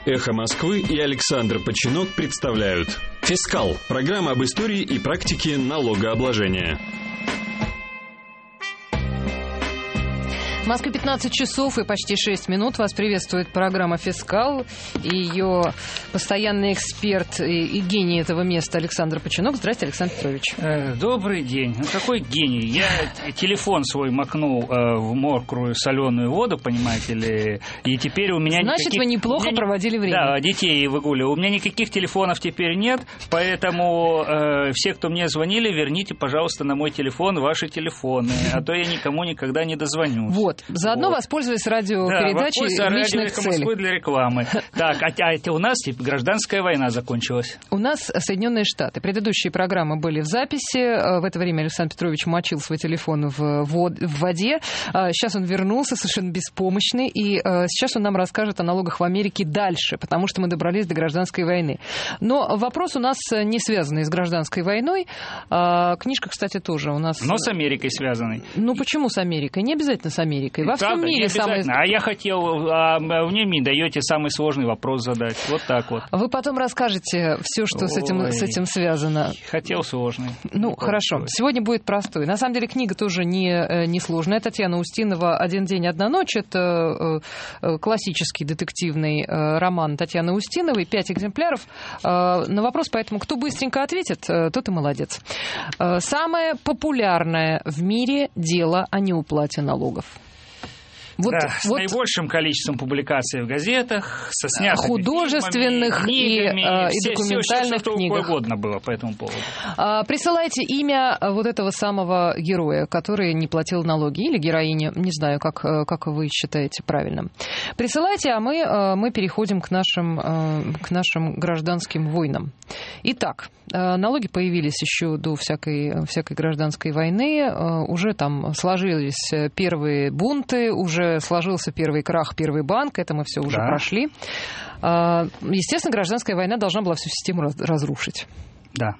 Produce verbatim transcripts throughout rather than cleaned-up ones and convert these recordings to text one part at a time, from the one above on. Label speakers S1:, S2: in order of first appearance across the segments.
S1: «Эхо Москвы» и Александр Починок представляют «Фискал» – программа об истории и практике налогообложения.
S2: В Москве пятнадцать часов и почти шесть минут. Вас приветствует программа «Фискал» и ее постоянный эксперт и, и гений этого места Александр Починок. Здравствуйте, Александр Петрович.
S3: Добрый день. Ну, какой гений? Я телефон свой макнул э, в мокрую соленую воду, понимаете ли, и теперь у меня
S2: Значит,
S3: никаких...
S2: вы неплохо
S3: меня...
S2: проводили время.
S3: Да, детей выгуливаю. У меня никаких телефонов теперь нет, поэтому э, все, кто мне звонили, верните, пожалуйста, на мой телефон ваши телефоны, а то я никому никогда не дозвонюсь.
S2: Вот. Заодно вот. Воспользуясь радиопередачей
S3: да,
S2: в личных целях.
S3: Москвы для рекламы. Так, а, а у нас типа, гражданская война закончилась.
S2: У нас Соединенные Штаты. Предыдущие программы были в записи. В это время Александр Петрович мочил свой телефон в, вод, в воде. Сейчас он вернулся совершенно беспомощный. И сейчас он нам расскажет о налогах в Америке дальше, потому что мы добрались до гражданской войны. Но вопрос у нас не связанный с гражданской войной. Книжка, кстати, тоже у нас...
S3: Но с Америкой связанный.
S2: Ну почему с Америкой? Не обязательно с Америкой. Во всем
S3: Правда,
S2: мире самый...
S3: А я хотел, а мне не даете самый сложный вопрос задать. Вот так вот.
S2: Вы потом расскажете все, что с этим, с этим связано.
S3: Хотел сложный.
S2: Ну, хорошо. Сегодня будет простой. На самом деле книга тоже не, не сложная. Татьяна Устинова «Один день, одна ночь». Это классический детективный роман Татьяны Устиновой. Пять экземпляров. На вопрос, поэтому кто быстренько ответит, тот и молодец. Самое популярное в мире дело о неуплате налогов. Вот,
S3: да,
S2: вот
S3: с наибольшим количеством публикаций в газетах, со снятыми
S2: художественных
S3: фильмами, книгами,
S2: и, и
S3: все,
S2: документальных
S3: все, все,
S2: книгах.
S3: Что угодно было по этому поводу.
S2: А, присылайте имя вот этого самого героя, который не платил налоги, или героини, не знаю, как, как вы считаете правильным. Присылайте, а мы, мы переходим к нашим, к нашим гражданским войнам. Итак, налоги появились еще до всякой, всякой гражданской войны, уже там сложились первые бунты, уже сложился первый крах, первый банк, это мы все уже да. прошли. Естественно, гражданская война должна была всю систему разрушить.
S3: Да.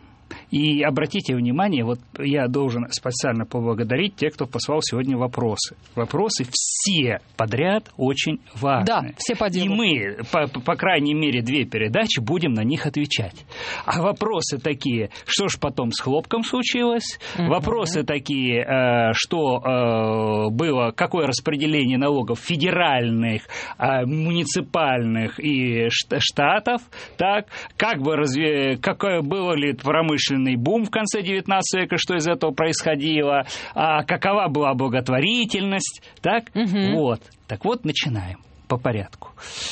S3: И обратите внимание, вот я должен специально поблагодарить тех, кто послал сегодня вопросы. Вопросы все подряд очень важны.
S2: Да, все по делу.
S3: И мы, по, по крайней мере, две передачи будем на них отвечать. А вопросы такие, что ж потом с хлопком случилось? Mm-hmm. Вопросы такие, э, что э, было, какое распределение налогов федеральных, э, муниципальных и штатов, так, как бы разве, какое было ли промышленное бум в конце девятнадцатого века, что из этого происходило, а какова была благотворительность, так? Угу. Вот. Так вот, начинаем по порядку.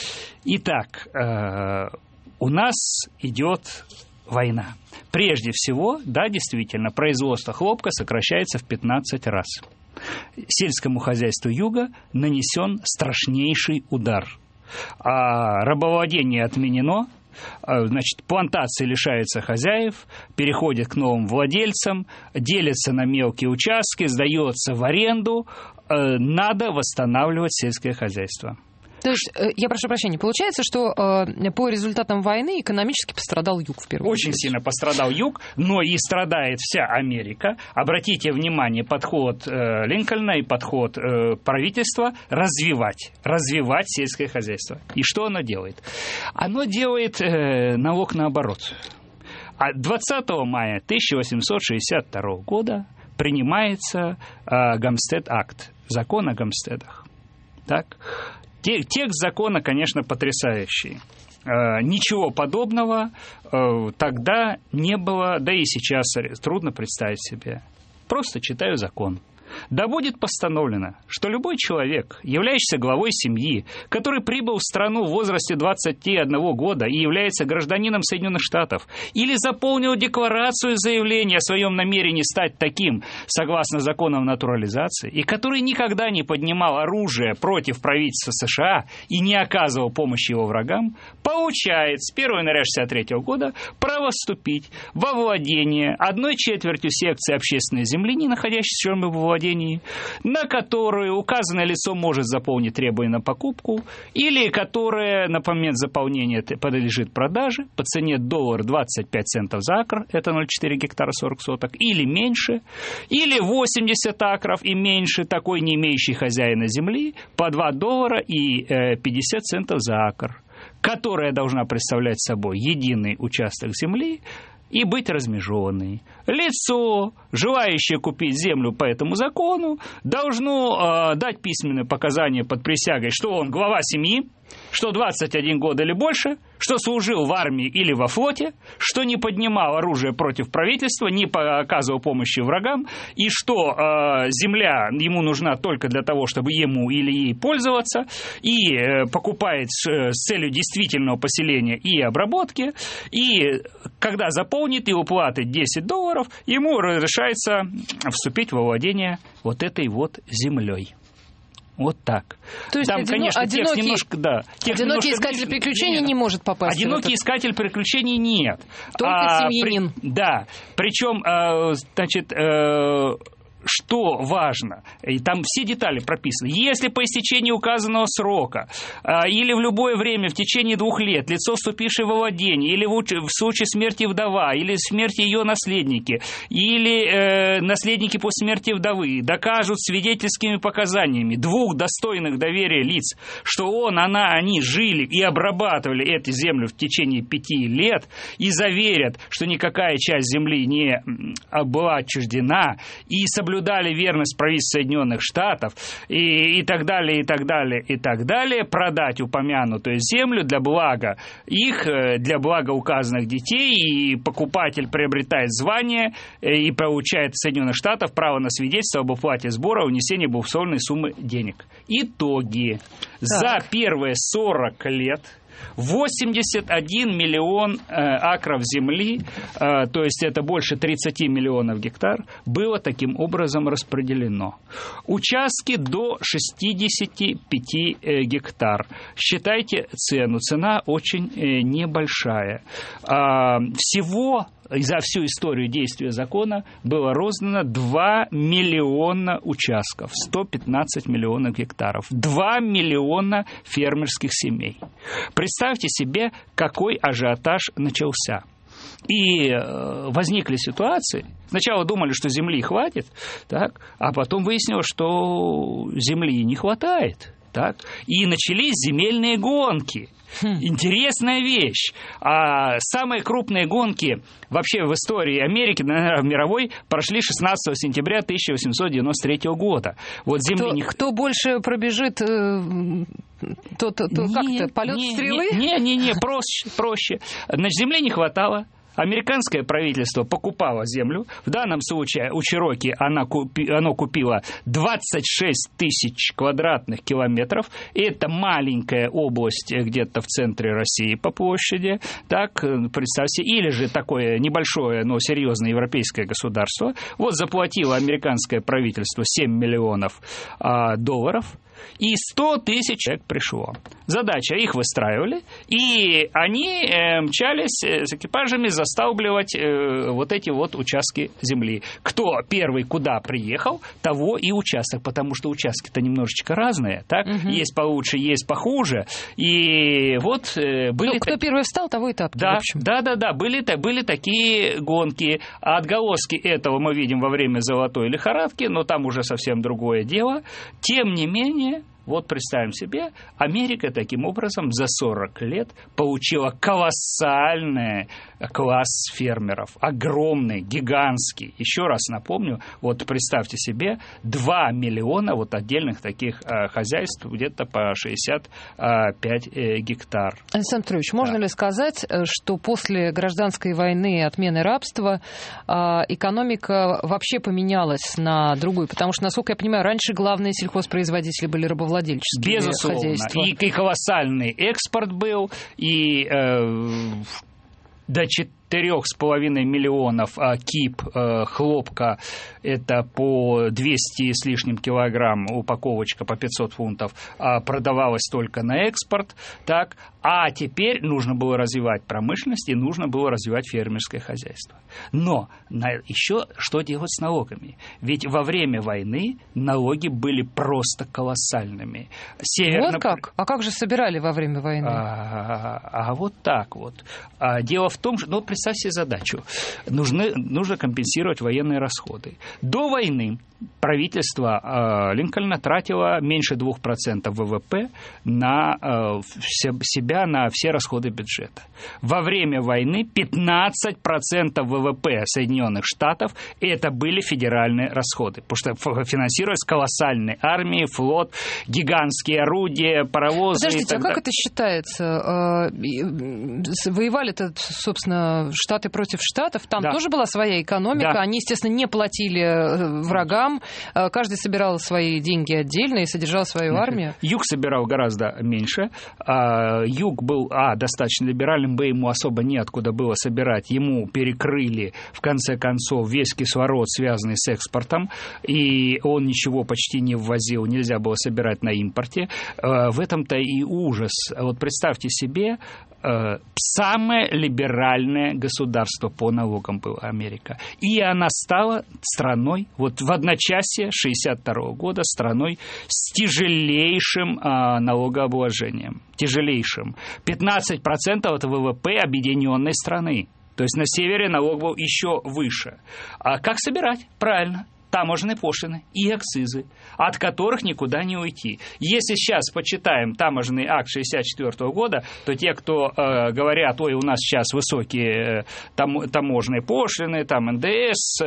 S3: Итак, э, у нас идет война. Прежде всего, да, действительно, производство хлопка сокращается в пятнадцать раз. Сельскому хозяйству юга нанесен страшнейший удар. А рабовладение отменено. Значит, плантации лишаются хозяев, переходят к новым владельцам, делятся на мелкие участки, сдается в аренду. Надо восстанавливать сельское хозяйство.
S2: То есть, я прошу прощения, получается, что э, по результатам войны экономически пострадал юг в первую очередь?
S3: Очень сильно пострадал юг, но и страдает вся Америка. Обратите внимание, подход э, Линкольна и подход э, правительства развивать, развивать сельское хозяйство. И что оно делает? Оно делает э, налог наоборот. А двадцатого мая тысяча восемьсот шестьдесят второго года принимается э, Гамстед-акт, закон о Гамстедах. Так? Текст закона, конечно, потрясающий. Ничего подобного тогда не было, да и сейчас трудно представить себе. Просто читаю закон. Да будет постановлено, что любой человек, являющийся главой семьи, который прибыл в страну в возрасте двадцати одного года и является гражданином Соединенных Штатов, или заполнил декларацию заявления о своем намерении стать таким, согласно законам натурализации, и который никогда не поднимал оружие против правительства США и не оказывал помощи его врагам, получает с первого января шестьдесят третьего года право вступить во владение одной четвертью секции общественной земли, не находящейся в чем-либо владении, на которую указанное лицо может заполнить требования на покупку, или которое на момент заполнения подлежит продаже по цене доллар двадцать пять центов за акр, это ноль целых четыре гектара сорок соток, или меньше, или восемьдесят акров и меньше, такой не имеющий хозяина земли, по два доллара и пятьдесят центов за акр. которая должна представлять собой единый участок земли и быть размежеванной. Лицо, желающее купить землю по этому закону, должно э, дать письменные показания под присягой, что он глава семьи, что двадцать один год или больше, что служил в армии или во флоте, что не поднимал оружие против правительства, не оказывал помощи врагам, и что э, земля ему нужна только для того, чтобы ему или ей пользоваться, и э, покупает с, э, с целью действительного поселения и обработки, и когда заполнит и уплатит десять долларов, ему разрешается вступить во владение вот этой вот землей. Вот так.
S2: То есть
S3: Там,
S2: одино...
S3: конечно,
S2: одинокий,
S3: текст немножко, да, текст
S2: одинокий
S3: немножко
S2: искатель
S3: длинный.
S2: приключений
S3: Нет.
S2: не может попасть.
S3: Одинокий искатель приключений нет.
S2: Только
S3: а,
S2: семьянин.
S3: При... Да. Причем, э, значит, э, что важно, и там все детали прописаны. Если по истечении указанного срока э, или в любое время в течение двух лет лицо, вступившее во владение, или в, в случае смерти вдова, или смерти ее наследники, или э, наследники после смерти вдовы докажут свидетельскими показаниями двух достойных доверия лиц, что он, она, они жили и обрабатывали эту землю в течение пяти лет, и заверят, что никакая часть земли не была отчуждена, и соблюдали верность правительству Соединенных Штатов, и, и так далее, и так далее, и так далее, продать упомянутую землю для блага их, для блага указанных детей, и покупатель приобретает звание и получает в Соединенных Штатах право на свидетельство об уплате сбора и унесении баснословной суммы денег. Итоги. Так. За первые сорок лет восемьдесят один миллион э, акров земли, э, то есть это больше тридцать миллионов гектар, было таким образом распределено. Участки до шестьдесят пять э, гектар. Считайте цену. Цена очень э, небольшая. Э, всего за всю историю действия закона было роздано два миллиона участков, сто пятнадцать миллионов гектаров, два миллиона фермерских семей. Представьте себе, какой ажиотаж начался. И э, возникли ситуации. Сначала думали, что земли хватит, так, а потом выяснилось, что земли не хватает. Так, и начались земельные гонки. Хм. Интересная вещь. А самые крупные гонки вообще в истории Америки, наверное, в мировой, прошли шестнадцатого сентября тысяча восемьсот девяносто третьего года. Вот земли
S2: кто,
S3: не...
S2: кто больше пробежит, э, то, то, то как-то полет
S3: не,
S2: стрелы?
S3: Не-не-не, проще, проще. Значит, земли не хватало. Американское правительство покупало землю. В данном случае у Чероки она купи, оно купило двадцать шесть тысяч квадратных километров. Это маленькая область где-то в центре России по площади. Так, представьте. Или же такое небольшое, но серьезное европейское государство. Вот заплатило американское правительство семь миллионов а, долларов. И сто тысяч человек пришло. Задача, их выстраивали, и они э, мчались с экипажами засталбливать э, вот эти вот участки земли. Кто первый куда приехал, того и участок, потому что участки-то немножечко разные, так? Угу. Есть получше, есть похуже. И вот э, были...
S2: Ну, кто так... первый встал, того и тапки,
S3: да,
S2: в общем.
S3: Да, да, да, были, были такие гонки. А отголоски этого мы видим во время золотой лихорадки, но там уже совсем другое дело. Тем не менее, вот представим себе, Америка таким образом за сорок лет получила колоссальный класс фермеров, огромный, гигантский. Еще раз напомню, вот представьте себе, два миллиона вот отдельных таких э, хозяйств, где-то по шестьдесят пять э, гектар.
S2: Александр Петрович, можно
S3: да.
S2: ли сказать, что после гражданской войны и отмены рабства э, экономика вообще поменялась на другую? Потому что, насколько я понимаю, раньше главные сельхозпроизводители были рабовладельцы.
S3: Безусловно. И, и колоссальный экспорт был, и э, до четырех с половиной миллионов а, кип а, хлопка, это по двести с лишним килограмм, упаковочка по пятьсот фунтов, а, продавалась только на экспорт, так, а теперь нужно было развивать промышленность и нужно было развивать фермерское хозяйство. Но на, еще что делать с налогами? Ведь во время войны налоги были просто колоссальными. Северно...
S2: Вот как? А как же собирали во время войны?
S3: А, а, а вот так вот. А, дело в том, что, ну, представь себе задачу. Нужны, нужно компенсировать военные расходы. До войны правительство э, Линкольна тратило меньше двух процентов ВВП на э, все, себя, на все расходы бюджета. Во время войны пятнадцать процентов ВВП Соединенных Штатов это были федеральные расходы, потому что финансировались колоссальные армии, флот, гигантские орудия, паровозы.
S2: Подождите,
S3: и так
S2: а как это считается? Воевали-то, собственно, Штаты против Штатов, там да. тоже была своя экономика, да. они, естественно, не платили врагам, каждый собирал свои деньги отдельно и содержал свою армию.
S3: Юг собирал гораздо меньше. Юг был, а, достаточно либеральным, б, ему особо неоткуда было собирать. Ему перекрыли, в конце концов, весь кислород, связанный с экспортом, и он ничего почти не ввозил, нельзя было собирать на импорте. В этом-то и ужас. Вот представьте себе, самое либеральное государство по налогам была Америка. И она стала страной, вот в одночасье шестьдесят второго года, страной с тяжелейшим а, налогообложением. Тяжелейшим. пятнадцать процентов от ВВП объединенной страны. То есть на севере налог был еще выше. А как собирать? Правильно. Таможенные пошлины и акцизы, от которых никуда не уйти. Если сейчас почитаем таможенный акт шестьдесят четвёртого года, то те, кто э, говорят, ой, у нас сейчас высокие э, там, таможенные пошлины, там эн дэ эс,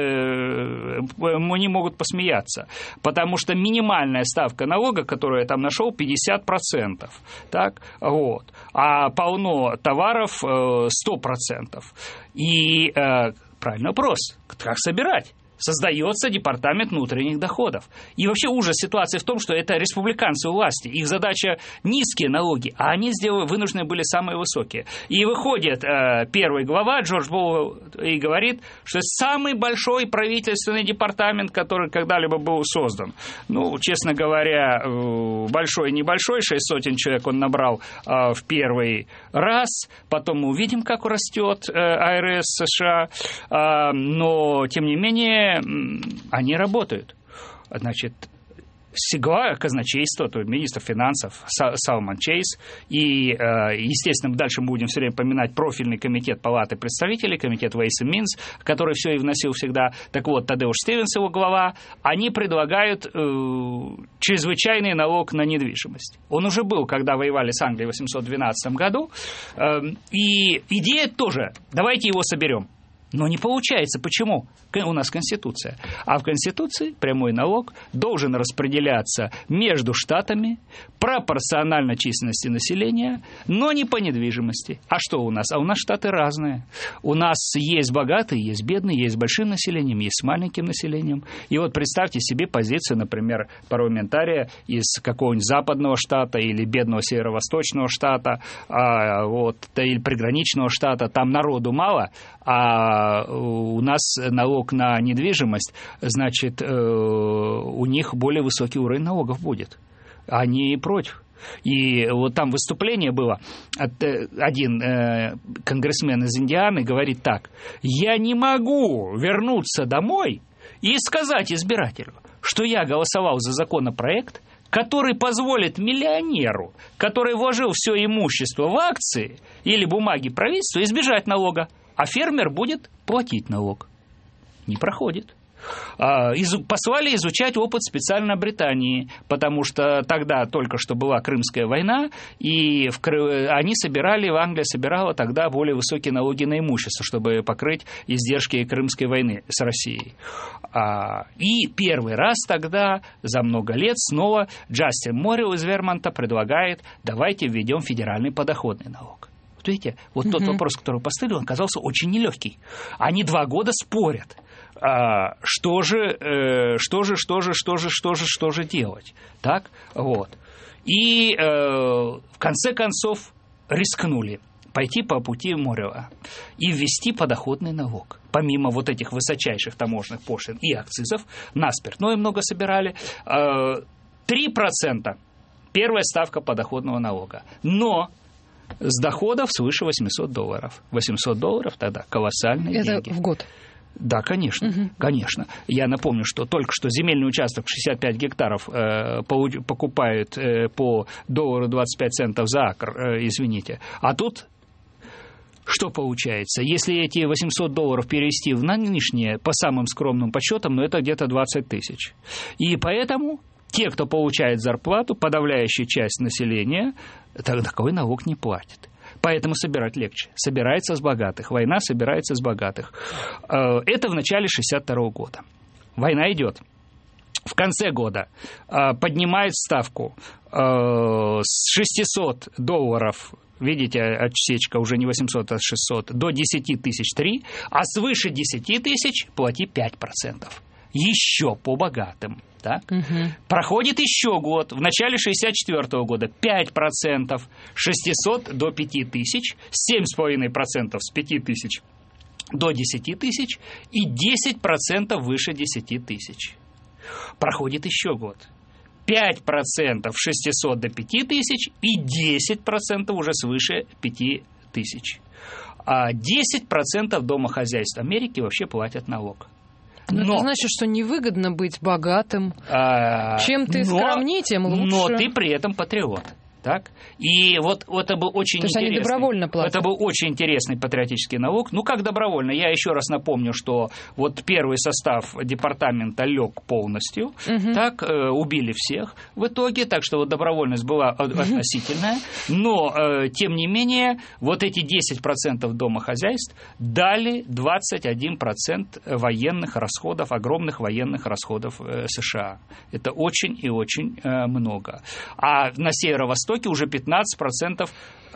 S3: э, они могут посмеяться, потому что минимальная ставка налога, которую я там нашел, пятьдесят процентов, так, вот, а полно товаров э, сто процентов. И э, правильный вопрос, как собирать? Создается департамент внутренних доходов. И вообще ужас ситуации в том, что это республиканцы у власти. Их задача низкие налоги, а они сделали, вынуждены были самые высокие. И выходит э, первый глава Джордж Буш и говорит, что самый большой правительственный департамент, который когда-либо был создан. Ну, честно говоря, э, большой и небольшой, шесть сотен человек он набрал э, в первый раз. Потом мы увидим, как растет э, ай эр эс США. Э, но, тем не менее, они работают. Значит, глава казначейства, то есть министр финансов Салман Чейз, и, естественно, дальше мы будем все время поминать профильный комитет Палаты представителей, комитет Ways and Means, который все и вносил всегда. Так вот, Тадеуш Стивенс, его глава, они предлагают э, чрезвычайный налог на недвижимость. Он уже был, когда воевали с Англией в восемьсот двенадцатом году, э, и идея тоже, давайте его соберем. Но не получается. Почему? У нас Конституция. А в Конституции прямой налог должен распределяться между штатами пропорционально численности населения, но не по недвижимости. А что у нас? А у нас штаты разные. У нас есть богатые, есть бедные, есть с большим населением, есть с маленьким населением. И вот представьте себе позицию, например, парламентария из какого-нибудь западного штата или бедного северо-восточного штата, а, вот, или приграничного штата. Там народу мало, а у нас налог на недвижимость, значит, у них более высокий уровень налогов будет. Они против. И вот там выступление было, один конгрессмен из Индианы говорит так: я не могу вернуться домой и сказать избирателю, что я голосовал за законопроект, который позволит миллионеру, который вложил все имущество в акции или бумаги правительства, избежать налога. А фермер будет платить налог. Не проходит. Послали изучать опыт специально Британии, потому что тогда только что была Крымская война, и в Кры... они собирали, в Англии собирала тогда более высокие налоги на имущество, чтобы покрыть издержки Крымской войны с Россией. И первый раз тогда за много лет снова Джастин Моррилл из Вермонта предлагает: давайте введем федеральный подоходный налог. Вот видите, вот uh-huh. тот вопрос, который поставили, он оказался очень нелегкий. Они два года спорят, а, что же, э, что же, что же, что же, что же, что же делать, так, вот. И э, в конце концов рискнули пойти по пути Моррилла и ввести подоходный налог. Помимо вот этих высочайших таможенных пошлин и акцизов, на спиртное много собирали, э, три процента первая ставка подоходного налога. Но с доходов свыше восемьсот долларов. восемьсот долларов тогда колоссальные
S2: Это
S3: деньги.
S2: Это в год?
S3: Да, конечно, угу. конечно. Я напомню, что только что земельный участок шестьдесят пять гектаров э, покупают э, по доллару двадцать пять центов за акр, э, извините. А тут Что получается? Если эти восемьсот долларов перевести в нынешние, по самым скромным подсчетам, ну, это где-то двадцать тысяч. И поэтому те, кто получает зарплату, подавляющая часть населения, такой налог не платит. Поэтому собирать легче. Собирается с богатых. Война собирается с богатых. Это в начале шестьдесят второго года. Война идет. В конце года поднимает ставку с шестисот долларов, видите, отсечка уже не восемьсот, а шестьсот, до десяти тысяч три, а свыше десяти тысяч плати пять процентов. Еще по богатым. Так? Угу. Проходит еще год. В начале шестьдесят четвёртого года пять процентов, шестисот до пяти тысяч, семь целых пять десятых процента с пяти тысяч до десяти тысяч и десять процентов выше десяти тысяч. Проходит еще год. пять процентов шестисот до пяти тысяч и десять процентов уже свыше пяти тысяч. А десять процентов домохозяйств Америки вообще платят налог.
S2: Но, но это значит, что невыгодно быть богатым. А, Чем ты но, скромнее, тем лучше.
S3: Но ты при этом патриот. Так? И вот, вот это был очень
S2: То
S3: интересный.
S2: Они добровольно платят.
S3: Это был очень интересный патриотический налог. Ну, как добровольно? Я еще раз напомню, что вот первый состав департамента лег полностью, угу. так, э, убили всех в итоге, так что вот добровольность была относительная. Но, э, тем не менее, вот эти десять процентов домохозяйств дали двадцать один процент военных расходов, огромных военных расходов э, США. Это очень и очень э, много. А на северо-востоке уже пятнадцать процентов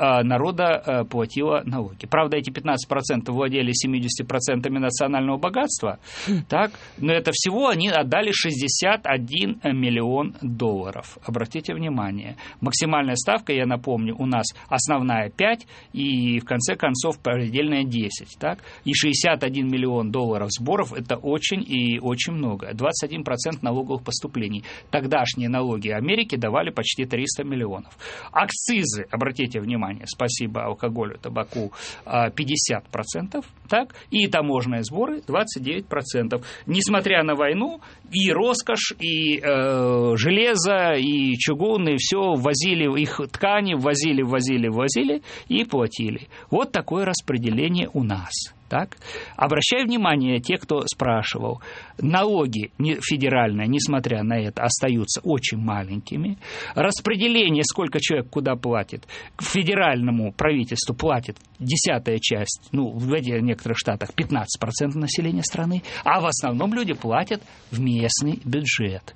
S3: народа платило налоги. Правда, эти пятнадцать процентов владели семьдесят процентов национального богатства, так, но это всего они отдали шестьдесят один миллион долларов. Обратите внимание. Максимальная ставка, я напомню, у нас основная пять и в конце концов предельная десять. Так? И шестьдесят один миллион долларов сборов – это очень и очень много. двадцать один процент налоговых поступлений. Тогдашние налоги Америки давали почти триста миллионов. Акцизы, обратите внимание, спасибо алкоголю, табаку, пятьдесят процентов, так, и таможенные сборы двадцать девять процентов. Несмотря на войну, и роскошь, и э, железо, и чугун, и все, ввозили их ткани, ввозили, ввозили, ввозили и платили. Вот такое распределение у нас. Так? Обращаю внимание, те, кто спрашивал, налоги федеральные, несмотря на это, остаются очень маленькими. Распределение, сколько человек куда платит, к федеральному правительству платит десятая часть, ну, в некоторых штатах пятнадцать процентов населения страны, а в основном люди платят в местный бюджет.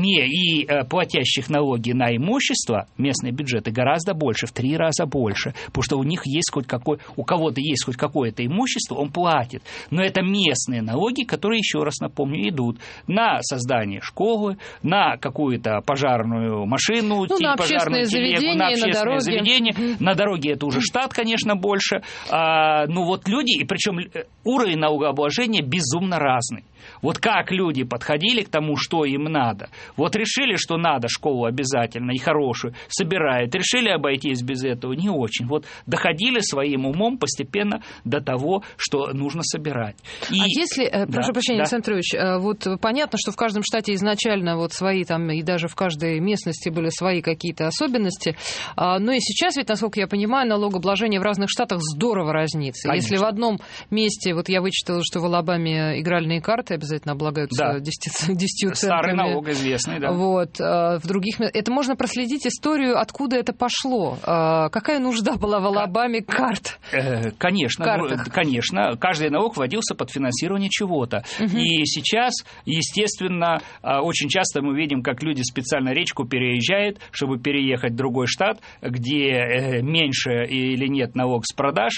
S3: И платящих налоги на имущество местные бюджеты гораздо больше, в три раза больше, потому что у них есть хоть какой, у кого-то есть хоть какое-то имущество, он платит. Но это местные налоги, которые, еще раз напомню, идут на создание школы, на какую-то пожарную машину,
S2: ну, на
S3: пожарную телегу, на общественное заведение. На дороге это уже штат, конечно, больше. А, ну вот люди, и причем уровень налогообложения безумно разный. Вот как люди подходили к тому, что им надо. Вот решили, что надо школу обязательно и хорошую, собирают. Решили обойтись без этого, не очень. Вот доходили своим умом постепенно до того, что нужно собирать. И...
S2: А если, да, прошу прощения, да. Александр Петрович, вот понятно, что в каждом штате изначально вот свои там, и даже в каждой местности были свои какие-то особенности, но и сейчас ведь, насколько я понимаю, налогообложение в разных штатах здорово разнится. Конечно. Если в одном месте, вот я вычитала, что в Алабаме игральные карты обязательно облагаются да. десятью центами.
S3: Старый налог известный, да.
S2: Вот, в других... Это можно проследить историю, откуда это пошло. Какая нужда была в Алабаме карт?
S3: Конечно, конечно. Каждый налог вводился под финансирование чего-то. Угу. И сейчас, естественно, очень часто мы видим, как люди специально речку переезжают, чтобы переехать в другой штат, где меньше или нет налог с продаж,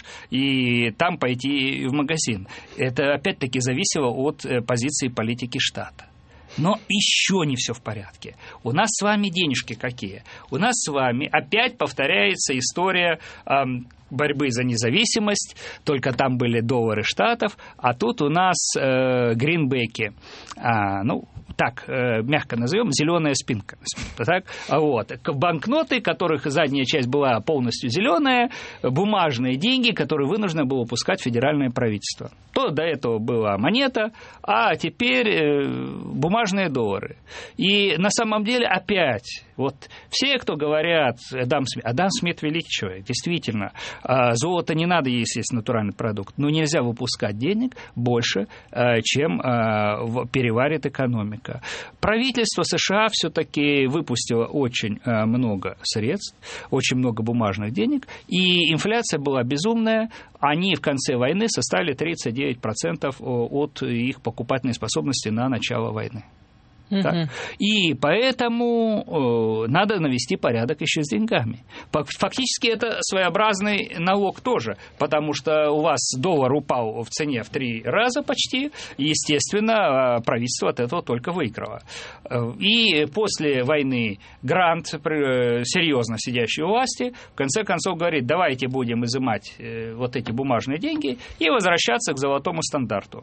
S3: и там пойти в магазин. Это, опять-таки, зависело от позиции политики штата. Но еще не все в порядке. У нас с вами денежки какие? У нас с вами опять повторяется история эм, борьбы за независимость, только там были доллары штатов, а тут у нас э, гринбеки. А, ну, так, э, мягко назовем, зеленая спинка. Так? Вот. Банкноты, которых задняя часть была полностью зеленая, бумажные деньги, которые вынуждено было пускать федеральное правительство. То до этого была монета, а теперь э, бумажные доллары. И на самом деле опять Вот все, кто говорят, Адам Смит, Адам Смит великий человек, действительно, золото не надо есть, есть натуральный продукт, но нельзя выпускать денег больше, чем переварит экономика. Правительство США все-таки выпустило очень много средств, очень много бумажных денег, и инфляция была безумная. Они в конце войны составили тридцать девять процентов от их покупательной способности на начало войны. Uh-huh. Так? И поэтому э, надо навести порядок еще с деньгами. Фактически это своеобразный налог тоже, потому что у вас доллар упал в цене в три раза почти, и, естественно, правительство от этого только выиграло. И после войны Грант, серьезно сидящий у власти, в конце концов говорит, давайте будем изымать вот эти бумажные деньги и возвращаться к золотому стандарту.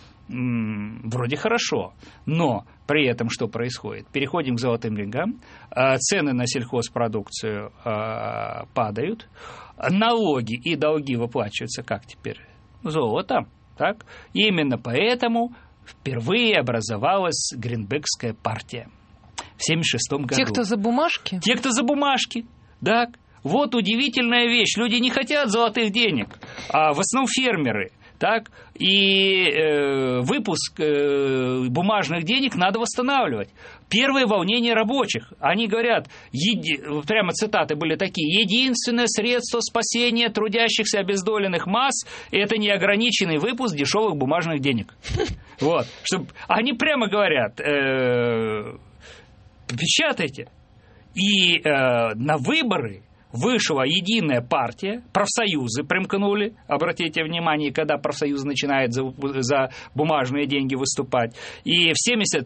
S3: Вроде хорошо, но при этом что происходит? Переходим к золотым деньгам, цены на сельхозпродукцию падают, налоги и долги выплачиваются как теперь? Золотом, так? И именно поэтому впервые образовалась Гринбекская партия в семьдесят шестом году.
S2: Те, кто за бумажки?
S3: Те, кто за бумажки, так. Вот удивительная вещь, люди не хотят золотых денег, а в основном фермеры. Так, и э, выпуск э, бумажных денег надо восстанавливать. Первое волнение рабочих. Они говорят, еди... прямо цитаты были такие: единственное средство спасения трудящихся обездоленных масс – это неограниченный выпуск дешевых бумажных денег. Вот. Чтоб... Они прямо говорят, э, печатайте. И э, на выборы вышла единая партия, профсоюзы примкнули, обратите внимание, когда профсоюз начинает за, за бумажные деньги выступать. И в семьдесят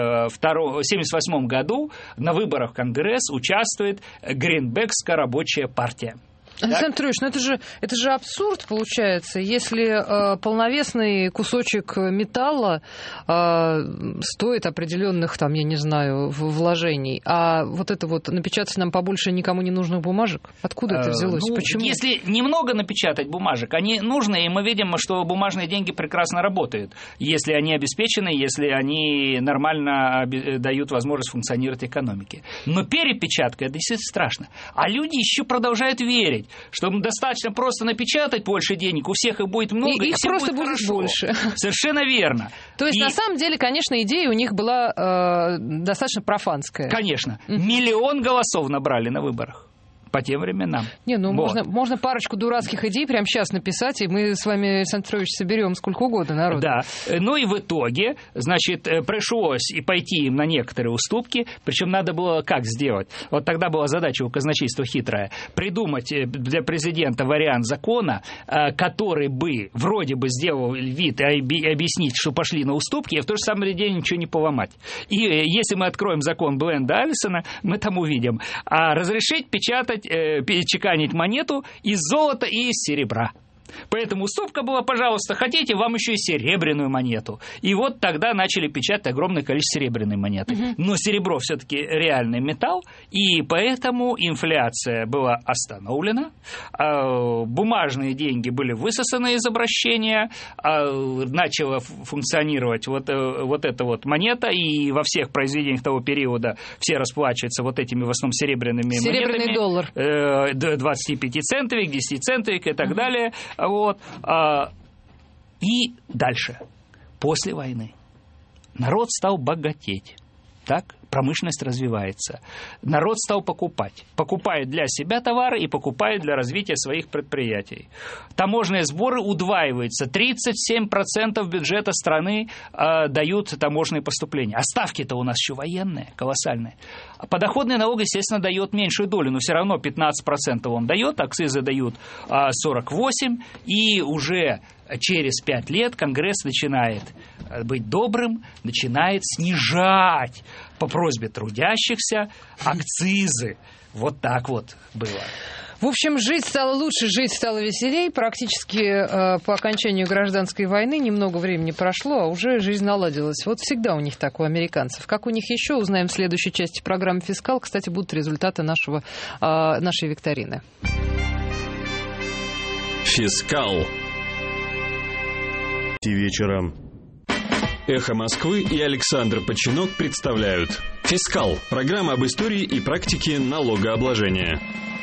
S3: восьмом году на выборах в Конгресс участвует Гринбекская рабочая партия.
S2: Александр Петрович, ну это же, это же абсурд получается, если э, полновесный кусочек металла э, стоит определенных, там, я не знаю, вложений, а вот это вот напечатать нам побольше никому не нужных бумажек, откуда это взялось?
S3: Ну,
S2: почему?
S3: Если немного напечатать бумажек, они нужны, и мы видим, что бумажные деньги прекрасно работают, если они обеспечены, если они нормально дают возможность функционировать экономике. Но перепечатка – это действительно страшно. А люди еще продолжают верить, что достаточно просто напечатать больше денег, у всех их будет много,
S2: и,
S3: и
S2: их просто будет, будет больше.
S3: Совершенно верно.
S2: То есть, и... на самом деле, конечно, идея у них была э, достаточно профанская.
S3: Конечно. Mm-hmm. Миллион голосов набрали на выборах по тем временам.
S2: Не, ну
S3: вот.
S2: можно, можно парочку дурацких идей прямо сейчас написать, и мы с вами, Александр Петрович, соберем сколько угодно народу.
S3: Да. Ну и в итоге, значит, пришлось и пойти им на некоторые уступки, причем надо было как сделать? Вот тогда была задача у казначейства хитрая: придумать для президента вариант закона, который бы вроде бы сделал вид и объяснить, что пошли на уступки, и в то же самое день ничего не поломать. И если мы откроем закон Бленда Алисона, мы там увидим, а разрешить печатать чеканить монету из золота и из серебра. Поэтому уступка была, пожалуйста, хотите, вам еще и серебряную монету. И вот тогда начали печатать огромное количество серебряной монеты. Uh-huh. Но серебро все-таки реальный металл, и поэтому инфляция была остановлена, бумажные деньги были высосаны из обращения, начала функционировать вот, вот эта вот монета, и во всех произведениях того периода все расплачиваются вот этими в основном серебряными
S2: Серебряный
S3: монетами.
S2: Серебряный доллар.
S3: двадцатипятицентовик, десятицентовик и так uh-huh. далее. Вот. И дальше, после войны, народ стал богатеть. Так, промышленность развивается. Народ стал покупать. Покупает для себя товары и покупает для развития своих предприятий. Таможенные сборы удваиваются. тридцать семь процентов бюджета страны э, дают таможенные поступления. А ставки-то у нас еще военные, колоссальные. Подоходный налог, естественно, дает меньшую долю, но все равно пятнадцать процентов он дает, акцизы дают э, сорок восемь процентов, и уже через пять лет Конгресс начинает быть добрым, начинает снижать по просьбе трудящихся акцизы. Вот так вот было.
S2: В общем, жить стало лучше, жить стало веселей. Практически э, по окончанию гражданской войны немного времени прошло, а уже жизнь наладилась. Вот всегда у них так, у американцев. Как у них еще, узнаем в следующей части программы «Фискал». Кстати, будут результаты нашего, э, нашей викторины.
S1: «Фискал».
S4: Вечером.
S1: «Эхо Москвы» и Александр Починок представляют «Фискал» – программа об истории и практике налогообложения.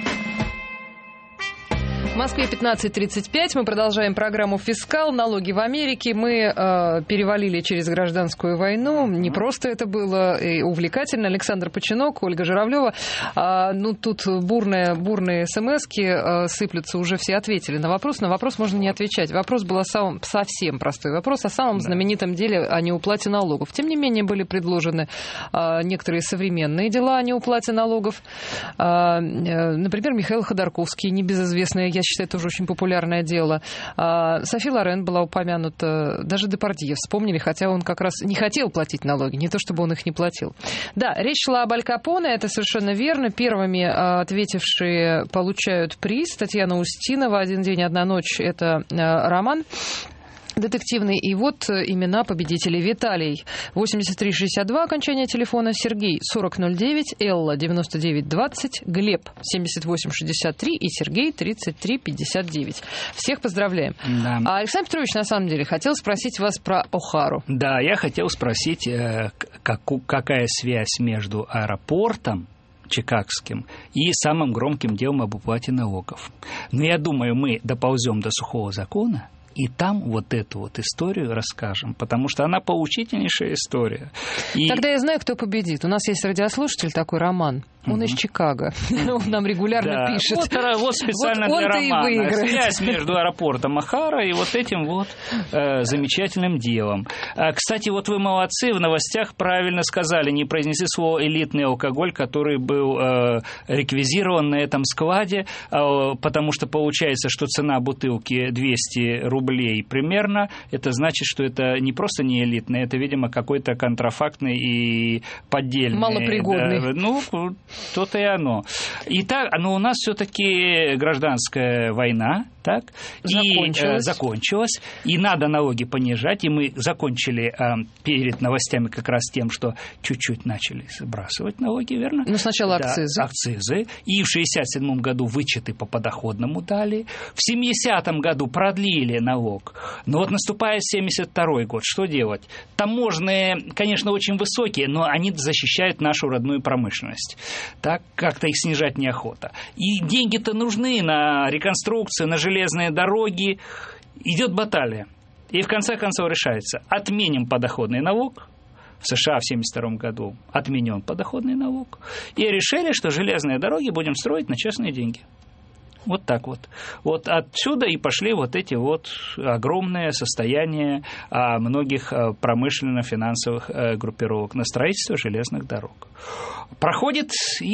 S2: В Москве пятнадцать тридцать пять. Мы продолжаем программу «Фискал. Налоги в Америке». Мы э, перевалили через гражданскую войну. Не просто это было и увлекательно. Александр Починок, Ольга Журавлева. А, ну, тут бурные, бурные смски э, сыплются. Уже все ответили на вопрос. На вопрос можно не отвечать. Вопрос был о самом, совсем простой вопрос о самом да. знаменитом деле о неуплате налогов. Тем не менее, были предложены э, некоторые современные дела о неуплате налогов. Э, э, например, Михаил Ходорковский, небезызвестный, я считаю, это уже очень популярное дело. Софи Лорен была упомянута, даже Депардье вспомнили, хотя он как раз не хотел платить налоги, не то чтобы он их не платил. Да, речь шла об Аль Капоне, это совершенно верно. Первыми ответившие получают приз. Татьяна Устинова «Один день, одна ночь» — это роман детективный. И вот имена победителей. Виталий, восемьдесят три шестьдесят два, окончание телефона. Сергей, сорок ноль девять. Элла, девяносто девять двадцать. Глеб, семьдесят восемь шестьдесят три. И Сергей, тридцать три пятьдесят девять. Всех поздравляем. Да. А Александр Петрович, на самом деле, хотел спросить вас про О'Хару.
S3: Да, я хотел спросить, как, какая связь между аэропортом чикагским и самым громким делом об уплате налогов. Но я думаю, мы доползем до сухого закона, и там вот эту вот историю расскажем, потому что она поучительнейшая история. И...
S2: Тогда я знаю, кто победит. У нас есть радиослушатель такой, Роман. Он mm-hmm. из Чикаго. Он нам регулярно
S3: да.
S2: пишет.
S3: Вот, вот специально вот для Романа. Связь между аэропортом О'Хара и вот этим вот э, замечательным делом. А, кстати, вот вы молодцы, в новостях правильно сказали, не произнесли слово «элитный алкоголь», который был э, реквизирован на этом складе, э, потому что получается, что цена бутылки двести рублей примерно. Это значит, что это не просто не элитный, это, видимо, какой-то контрафактный и поддельный.
S2: Малопригодный.
S3: Да, ну, то-то и оно. Итак, но у нас все-таки гражданская война, так?
S2: Закончилась.
S3: И э, закончилась. И надо налоги понижать. И мы закончили э, перед новостями как раз тем, что чуть-чуть начали сбрасывать налоги, верно?
S2: Ну, сначала
S3: да,
S2: акцизы.
S3: акцизы. И в шестьдесят седьмом году вычеты по подоходному дали. В семидесятом году продлили налог. Но вот наступает семьдесят второй год. Что делать? Таможенные, конечно, очень высокие, но они защищают нашу родную промышленность. Так как-то их снижать неохота. И деньги-то нужны на реконструкцию, на железные дороги. Идет баталия. И в конце концов решается: отменим подоходный налог. В США в семьдесят втором году отменен подоходный налог. И решили, что железные дороги будем строить на частные деньги. Вот так вот. Вот отсюда и пошли вот эти вот огромные состояния многих промышленно-финансовых группировок на строительство железных дорог. Проходит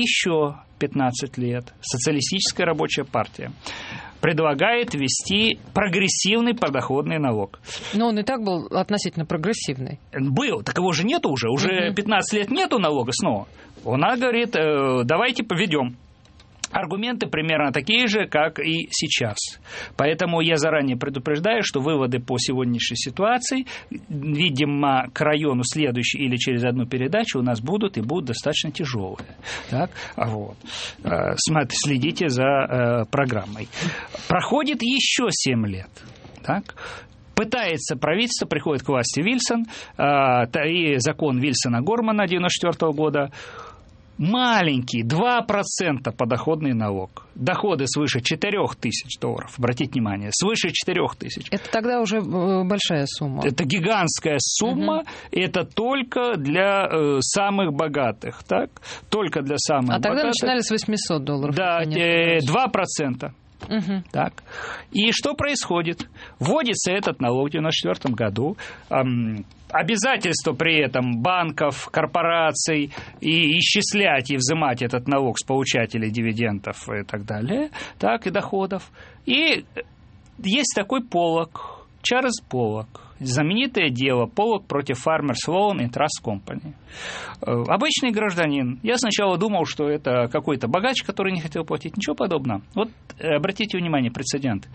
S3: еще пятнадцать лет. Социалистическая рабочая партия предлагает ввести прогрессивный подоходный налог.
S2: Но он и так был относительно прогрессивный.
S3: Был, так его же нету уже. Уже пятнадцать лет нету налога снова. Она говорит, давайте поведем. Аргументы примерно такие же, как и сейчас. Поэтому я заранее предупреждаю, что выводы по сегодняшней ситуации, видимо, к району следующей или через одну передачу у нас будут и будут достаточно тяжелые. Так? Вот. Смотрите, следите за э, программой. Проходит еще семь лет. Так? Пытается правительство, приходит к власти Вильсон, э, и закон Вильсона-Гормана девяносто четвёртого года. Маленький, два процента подоходный налог. Доходы свыше четыре тысячи долларов. Обратите внимание, свыше четыре тысяч.
S2: Это тогда уже большая сумма.
S3: Это гигантская сумма. Угу. Это только для э, самых богатых. Так? Только для самых
S2: а
S3: богатых. А
S2: тогда начинали с восемьсот долларов.
S3: Да, э, два процента.
S2: Угу.
S3: Так. И что происходит? Вводится этот налог в девяносто четвёртом году. Эм, обязательство при этом банков, корпораций и исчислять и взимать этот налог с получателей дивидендов и так далее, так, и доходов. И есть такой Поллок, Чарльз Поллок. Знаменитое дело Поллок против Farmers Loan and Trust Company. Обычный гражданин. Я сначала думал, что это какой-то богач, который не хотел платить. Ничего подобного. Вот обратите внимание, прецедент.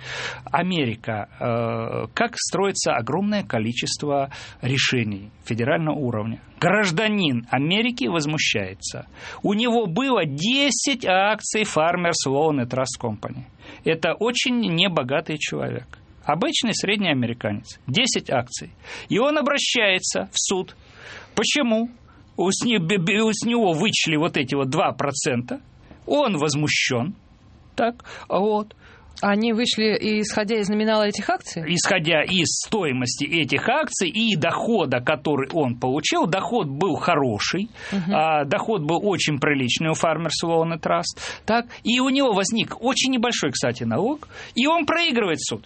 S3: Америка. Как строится огромное количество решений федерального уровня. Гражданин Америки возмущается. У него было десять акций Farmers Loan and Trust Company. Это очень небогатый человек. Обычный средний американец. десять акций. И он обращается в суд. Почему? с него вычли вот эти вот два процента, он возмущен, так, вот.
S2: Они вышли, исходя из номинала этих акций?
S3: Исходя из стоимости этих акций и дохода, который он получил, доход был хороший, угу. а, доход был очень приличный у Farmers Loan Trust, так, и у него возник очень небольшой, кстати, налог, и он проигрывает суд.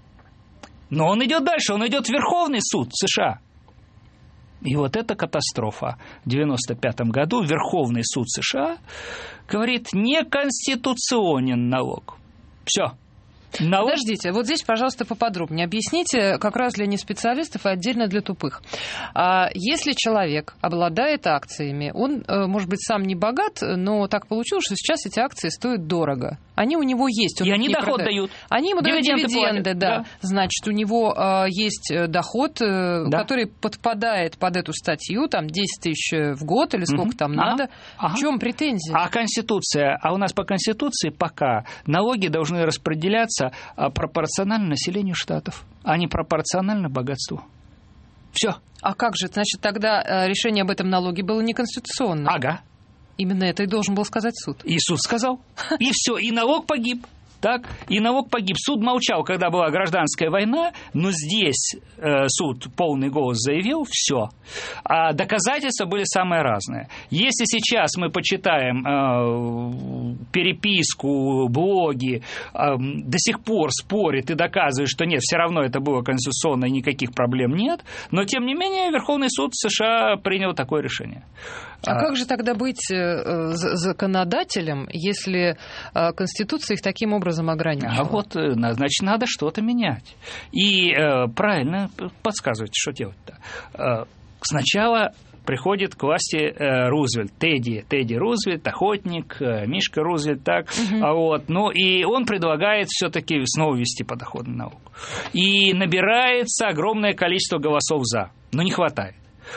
S3: Но он идет дальше, он идет в Верховный суд США. И вот эта катастрофа. В девяносто пятом году Верховный суд США говорит, неконституционен налог. Все. Налог...
S2: Подождите, вот здесь, пожалуйста, поподробнее объясните, как раз для неспециалистов и отдельно для тупых. А если человек обладает акциями, он, может быть, сам не богат, но так получилось, что сейчас эти акции стоят дорого. Они у него есть. Он
S3: и они доход
S2: продает.
S3: дают.
S2: Они ему дают
S3: дивиденды,
S2: дивиденды, да. да. Значит, у него э, есть доход, э, да. который подпадает под эту статью, там, десять тысяч в год или сколько угу. там ага. надо. Ага. В чем претензия?
S3: А Конституция? А у нас по Конституции пока налоги должны распределяться пропорционально населению штатов, а не пропорционально богатству. Все.
S2: А как же? Значит, тогда решение об этом налоге было неконституционно.
S3: Ага.
S2: Именно это и должен был сказать суд.
S3: И суд сказал. И все, и налог погиб. Так, и налог погиб. Суд молчал, когда была гражданская война, но здесь э, суд полный голос заявил, все. А доказательства были самые разные. Если сейчас мы почитаем э, переписку, блоги, э, до сих пор спорит и доказывает, что нет, все равно это было конституционно и никаких проблем нет, но тем не менее Верховный суд США принял такое решение.
S2: А, а как же тогда быть э, законодателем, если э, Конституция их таким образом ограничивает?
S3: А вот, значит, надо что-то менять. И э, правильно подсказывайте, что делать-то. Э, сначала приходит к власти э, Рузвельт, Тедди, Тедди Рузвельт, охотник, э, Мишка Рузвельт, так, угу. а вот, ну, и он предлагает все-таки снова ввести подоходный налог. И набирается огромное количество голосов «за», но не хватает.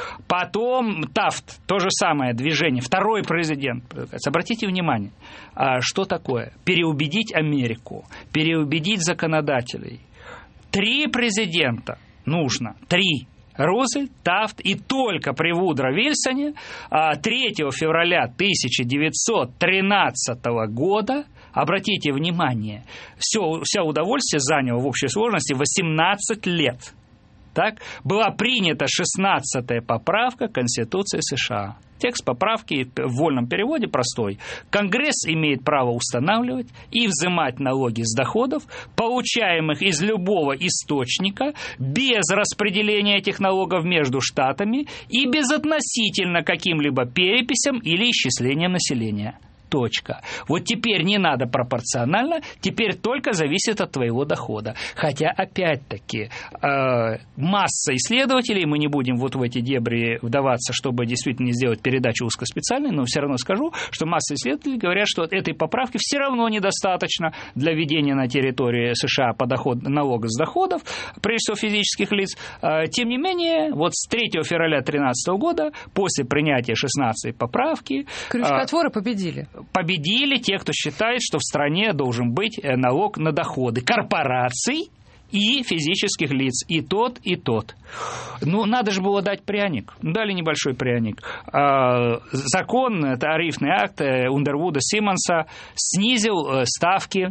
S3: Потом Тафт, то же самое движение, второй президент. Обратите внимание, что такое? Переубедить Америку, переубедить законодателей. Три президента нужно, три. Рузвельт, Тафт и только при Вудро Вильсоне третьего февраля тысяча девятьсот тринадцатого года, обратите внимание, все, все удовольствие заняло в общей сложности восемнадцать лет. Так, была принята шестнадцатая поправка Конституции США. Текст поправки в вольном переводе простой. Конгресс имеет право устанавливать и взимать налоги с доходов, получаемых из любого источника, без распределения этих налогов между штатами и безотносительно каким-либо переписям или исчислениям населения. Точка. Вот теперь не надо пропорционально, теперь только зависит от твоего дохода. Хотя, опять-таки, э, масса исследователей, мы не будем вот в эти дебри вдаваться, чтобы действительно сделать передачу узкоспециальной, но все равно скажу, что масса исследователей говорят, что этой поправки все равно недостаточно для введения на территории США подоход, налога с доходов, прежде всего физических лиц. Э, тем не менее, вот с третьего февраля две тысячи тринадцатого года, после принятия шестнадцатой поправки...
S2: Крючкотворы э, победили.
S3: Победили те, кто считает, что в стране должен быть налог на доходы корпораций и физических лиц. И тот, и тот. Ну, надо же было дать пряник. Дали небольшой пряник. Закон, тарифный акт Ундервуда Симмонса снизил ставки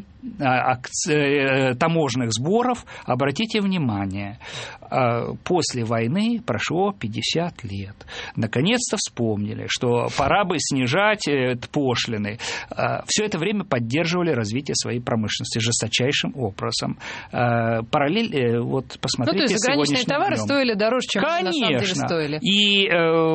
S3: таможенных сборов. Обратите внимание, после войны прошло пятьдесят лет. Наконец-то вспомнили, что пора бы снижать пошлины. Все это время поддерживали развитие своей промышленности жесточайшим образом. Параллель, вот посмотрите,
S2: ну, то есть заграничные товары
S3: днем.
S2: Стоили дороже, чем
S3: Конечно.
S2: на самом деле стоили.
S3: И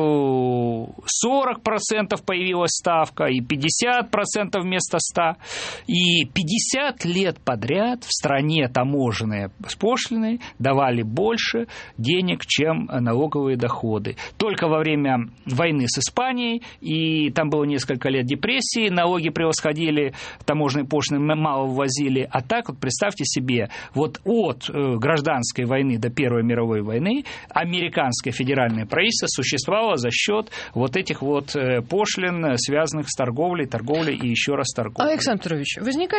S3: э, сорок процентов появилась ставка, и пятьдесят процентов вместо ста. И пятьдесят лет подряд в стране таможенные с пошлиной давали больше денег, чем налоговые доходы. Только во время войны с Испанией, и там было несколько лет депрессии, налоги превосходили, таможенные пошлины мало ввозили. А так вот представьте себе, вот от э, гражданской войны до Первой мировой войны американское федеральное правительство существовало за счет вот этих вот пошлин, связанных с торговлей, торговлей и еще раз торговлей.
S2: Александр Петрович, возникает вопрос.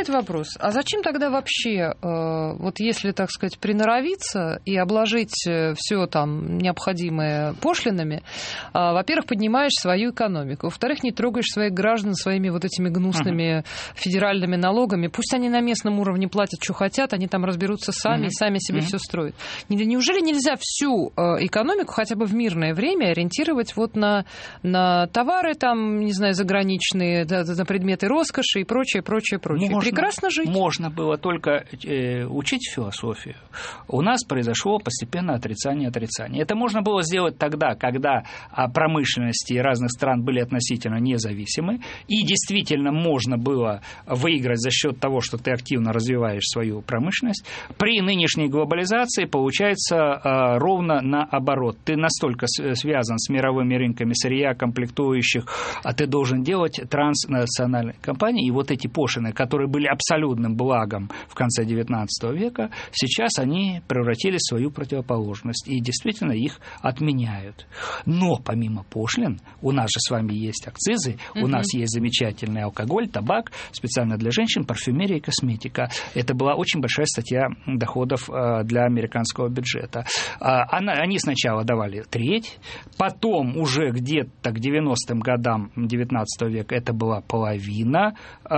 S2: А зачем тогда вообще, вот если, так сказать, приноровиться и обложить все там необходимое пошлинами, во-первых, поднимаешь свою экономику, во-вторых, не трогаешь своих граждан своими вот этими гнусными uh-huh. федеральными налогами. Пусть они на местном уровне платят, что хотят, они там разберутся сами uh-huh. и сами себе uh-huh. все строят. Неужели нельзя всю экономику хотя бы в мирное время ориентировать вот на, на товары, там, не знаю, заграничные, на предметы роскоши и прочее, прочее, прочее? Можно, прекрасно жить.
S3: Можно было только э, учить философию. У нас произошло постепенно отрицание отрицания. Это можно было сделать тогда, когда промышленности разных стран были относительно независимы, и действительно можно было выиграть за счет того, что ты активно развиваешь свою промышленность. При нынешней глобализации получается э, ровно наоборот. Ты настолько связан с мировыми рынками сырья, комплектующих, а ты должен делать транснациональные компании. И вот эти пошлины, которые были абсолютным благом в конце девятнадцатого века, сейчас они превратились в свою противоположность. И действительно их отменяют. Но помимо пошлин, у нас же с вами есть акцизы, у mm-hmm. нас есть замечательный алкоголь, табак, специально для женщин, парфюмерия и косметика. Это была очень большая статья доходов для американского бюджета. Они сначала давали треть, потом уже где-то к девяностым годам девятнадцатого века это была половина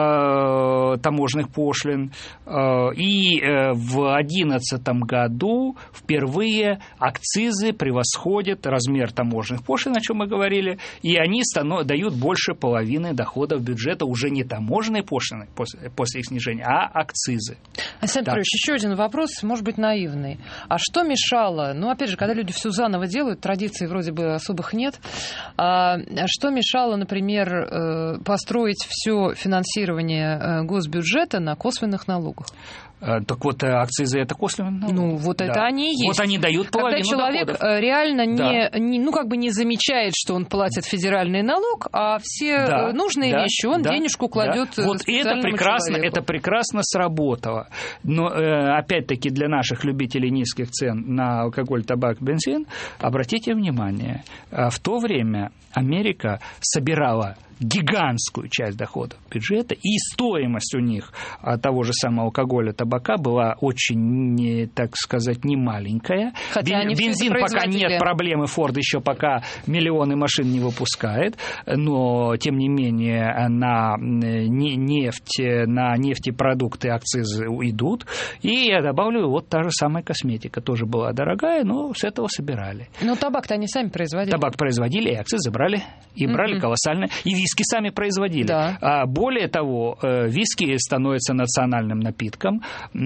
S3: э, таможенных пошлин, э, и э, в одиннадцатом году впервые акцизы превосходят размер таможенных пошлин, о чем мы говорили, и они станов... дают больше половины доходов бюджета, уже не таможенные пошлины после, после их снижения, а акцизы.
S2: Александр Петрович, еще один вопрос, может быть, наивный. А что мешало, ну, опять же, когда люди все заново делают, традиций вроде бы особых нет, а что мешало, например, построить все финансирование госбюджета на косвенных налогах?
S3: Так вот, акцизы – это косвенные налоги.
S2: Ну, вот да. это они и есть.
S3: Вот они дают половину
S2: доходов. Когда человек
S3: доходов.
S2: реально не,
S3: да.
S2: не, ну, как бы не замечает, что он платит федеральный налог, а все да. нужные да. вещи он да. денежку кладет
S3: да. Вот это прекрасно,
S2: человеку.
S3: это прекрасно сработало. Но, опять-таки, для наших любителей низких цен на алкоголь, табак, бензин, обратите внимание, в то время Америка собирала гигантскую часть доходов бюджета, и стоимость у них того же самого алкоголя, табака была очень, так сказать, немаленькая.
S2: Хотя
S3: Бен, бензин пока нет проблемы, Форд еще пока миллионы машин не выпускает, но, тем не менее, на нефть, на нефтепродукты акцизы идут. И я добавлю, вот та же самая косметика тоже была дорогая, но с этого собирали.
S2: Но табак-то они сами производили.
S3: Табак производили, и акцизы брали, и брали mm-hmm. колоссальные. И виски сами производили.
S2: Да.
S3: А более того, виски становится национальным напитком.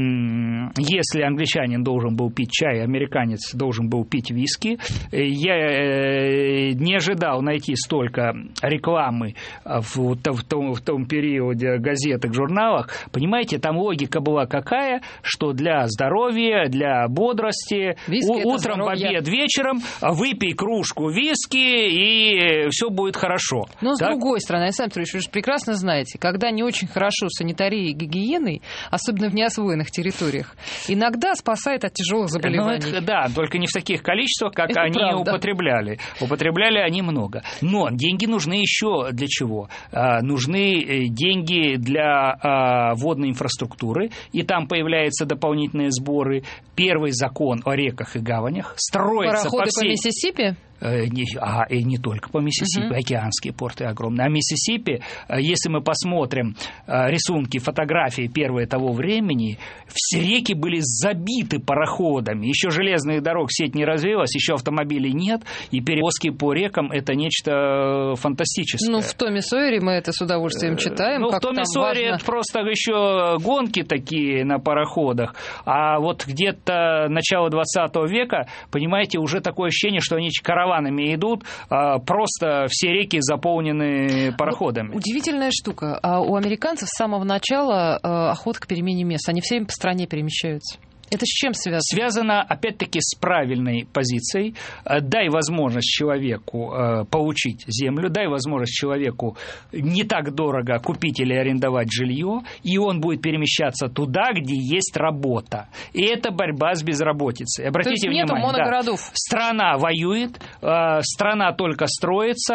S3: Если англичанин должен был пить чай, американец должен был пить виски. Я не ожидал найти столько рекламы в том, в том периоде газетах, журналах. Понимаете, там логика была какая, что для здоровья, для бодрости,
S2: виски
S3: у, утром, в обед, вечером выпей кружку виски, и все будет хорошо.
S2: Но с так? другой стороны, Александр Петрович, вы же прекрасно знаете, когда не очень хорошо с санитарией и гигиеной, особенно в неосвоенных территориях, иногда спасает от тяжелых заболеваний.
S3: Ну, это, да, только не в таких количествах, как
S2: это
S3: они
S2: правда.
S3: употребляли. Употребляли они много. Но деньги нужны еще для чего? А, нужны деньги для а, водной инфраструктуры, и там появляются дополнительные сборы. Первый закон о реках и гаванях строится
S2: Пароходы
S3: по всей...
S2: по Миссисипи?
S3: Не, а, и не только по Миссисипи, uh-huh. океанские порты огромные. А Миссисипи, если мы посмотрим рисунки, фотографии первые того времени, все реки были забиты пароходами. Еще железных дорог сеть не развилась, еще автомобилей нет, и перевозки по рекам – это нечто фантастическое.
S2: Ну, в Томе Сойере мы это с удовольствием читаем.
S3: Ну, в Томе Сойере
S2: важно...
S3: это просто еще гонки такие на пароходах. А вот где-то начало двадцатого века, понимаете, уже такое ощущение, что они караваны идут, просто все реки заполнены пароходами.
S2: Вот удивительная штука. У американцев с самого начала охота к перемене мест. Они все время по стране перемещаются. Это с чем связано?
S3: Связано, опять-таки, с правильной позицией. Дай возможность человеку э, получить землю, дай возможность человеку не так дорого купить или арендовать жилье, и он будет перемещаться туда, где есть работа. И это борьба с безработицей. Обратите
S2: То есть
S3: внимание,
S2: нету моногородов.
S3: Да, страна воюет, э, страна только строится,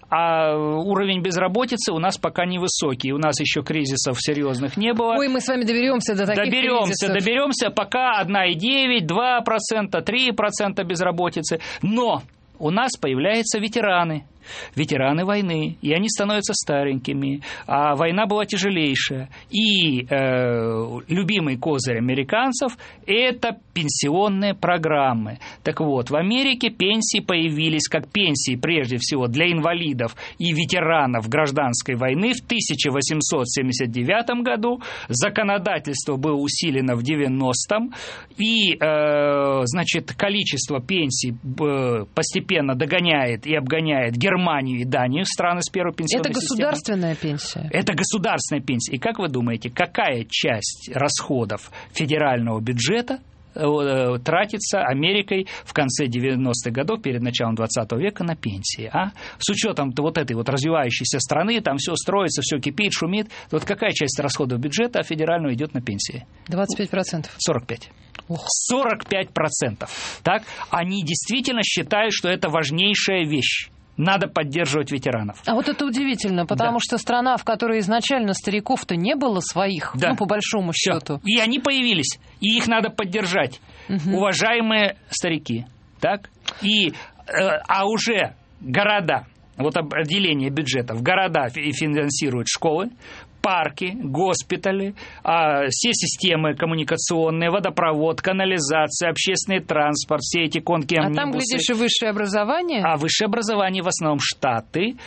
S3: а уровень безработицы у нас пока невысокий. У нас еще кризисов серьезных не было.
S2: Ой, мы с вами доберемся до таких
S3: доберемся,
S2: кризисов.
S3: Доберемся, пока одна целых девять десятых, два процента, три процента безработицы. Но у нас появляются ветераны. Ветераны войны, и они становятся старенькими, а война была тяжелейшая. И э, любимый козырь американцев – это пенсионные программы. Так вот, в Америке пенсии появились, как пенсии прежде всего для инвалидов и ветеранов гражданской войны в тысяча восемьсот семьдесят девятом году. Законодательство было усилено в девяностом, и э, значит, количество пенсий э, постепенно догоняет и обгоняет Германию. Германию и Данию, страны с первой пенсионной
S2: Это
S3: системой.
S2: государственная пенсия?
S3: Это государственная пенсия. И как вы думаете, какая часть расходов федерального бюджета э, тратится Америкой в конце девяностых годов, перед началом двадцатого века на пенсии? А? С учетом вот этой вот развивающейся страны, там все строится, все кипит, шумит. Вот какая часть расходов бюджета федерального идет на пенсии?
S2: двадцать пять процентов.
S3: сорок пять.
S2: Ох.
S3: сорок пять процентов. Так? Они действительно считают, что это важнейшая вещь. Надо поддерживать ветеранов.
S2: А вот это удивительно, потому
S3: да.
S2: что страна, в которой изначально стариков-то не было своих, да. ну, по большому
S3: Всё.
S2: счету.
S3: И они появились, и их надо поддержать. Угу. Уважаемые старики. Так? И, э, а уже города, вот определение бюджетов, города финансируют школы, парки, госпитали, все системы коммуникационные, водопровод, канализация, общественный транспорт, все эти конки амнибусы.
S2: А там, глядишь, и высшее образование?
S3: А высшее образование в основном штаты.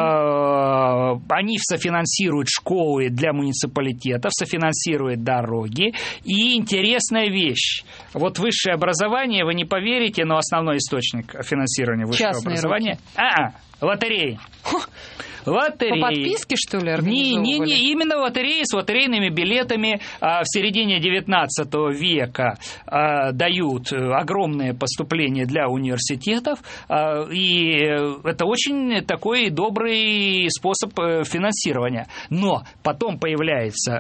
S3: Угу. Они софинансируют школы для муниципалитетов, софинансируют дороги. И интересная вещь. Вот высшее образование, вы не поверите, но основной источник финансирования высшего
S2: Частные
S3: образования... А-а, лотереи. Лотереи.
S2: По подписке, что ли, организовывали?
S3: Не, не, не, именно лотереи с лотерейными билетами а, в середине девятнадцатого века а, дают огромные поступления для университетов, а, и это очень такой добрый способ финансирования. Но потом появляются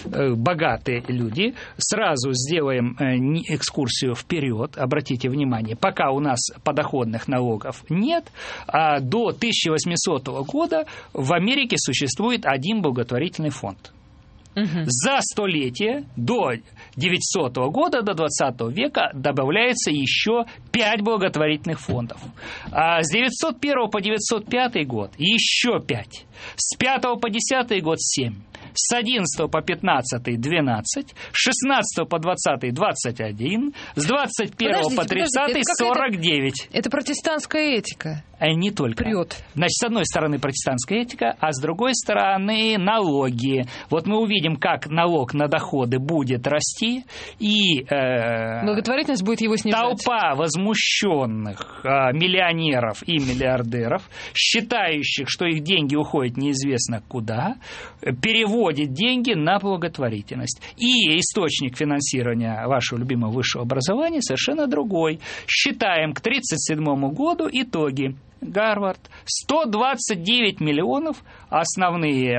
S3: богатые люди, сразу сделаем экскурсию вперед, обратите внимание, пока у нас подоходных налогов нет, а до тысяча восьмисотого года в Америке существует один благотворительный фонд. Угу. За столетие до девятисотого года, до двадцатого века добавляется еще пять благотворительных фондов. А с девятьсот первого по девятьсот пятый год еще пять. С пятого по десятый год семь. С одиннадцатого по пятнадцатый двенадцать, с шестнадцатого по двадцатый двадцать один, с двадцать первого по тридцатый сорок девять.
S2: Это протестантская этика.
S3: А не только.
S2: Прет.
S3: Значит, с одной стороны протестантская этика, а с другой стороны налоги. Вот мы увидим, как налог на доходы будет расти, и э,
S2: благотворительность будет его снижать.
S3: Толпа возмущенных э, миллионеров и миллиардеров, считающих, что их деньги уходят неизвестно куда, переводит деньги на благотворительность. И источник финансирования вашего любимого высшего образования совершенно другой. Считаем к тридцать седьмому году итоги. Гарвард, сто двадцать девять миллионов, основные